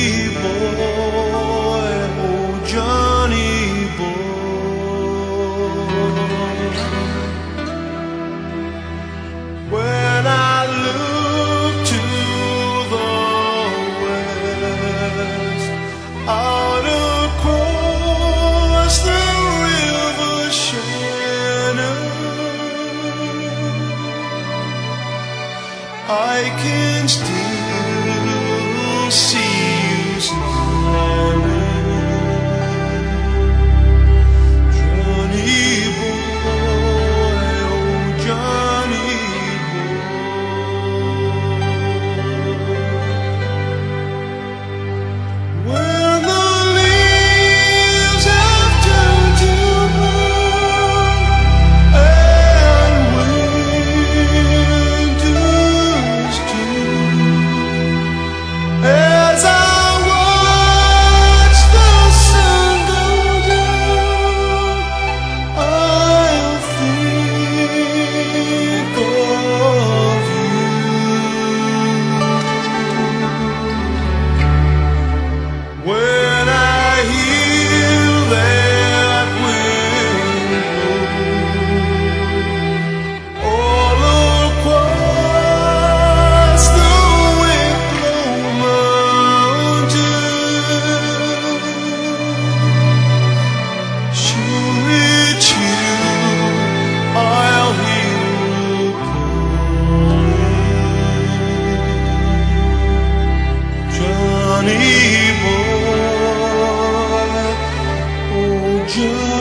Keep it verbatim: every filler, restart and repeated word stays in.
boy, oh Johnny boy. When I look to the west, out across the river Shannon, I can still see you smiling, Johnny boy, oh Johnny boy. When the leaves have turned to brown and winter's too, as I watch the sun go down, I'll think of you. When I hear that wind blow all across the Wicklow Mountain, sure it's you I'll hear calling, Johnny boy, oh Johnny.